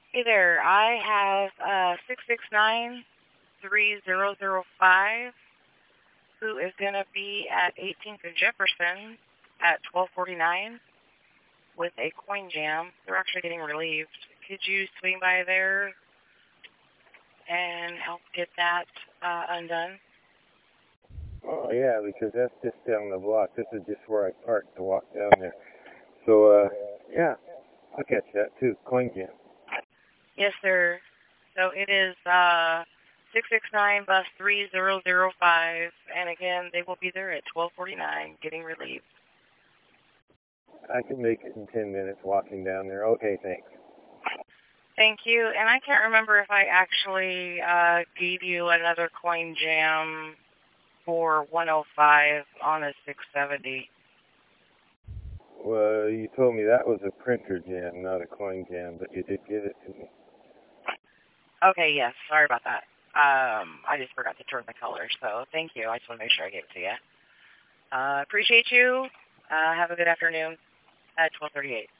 Hey there, I have 669-3005 who is going to be at 18th and Jefferson at 12:49 with a coin jam. They're actually getting relieved. Could you swing by there and help get that undone? Oh yeah, because that's just down the block. This is just where I parked to walk down there. So yeah, I'll catch that too. Coin jam. Yes, sir. So it is 669 bus 3005, and again, they will be there at 12:49 getting relieved. I can make it in 10 minutes walking down there. Okay, thanks. Thank you. And I can't remember if I actually gave you another coin jam for 105 on a 670. Well, you told me that was a printer jam, not a coin jam, but you did give it to me. Okay, yes. Sorry about that. I just forgot to turn the color, so thank you. I just want to make sure I gave it to you. Appreciate you. Have a good afternoon at 12:38.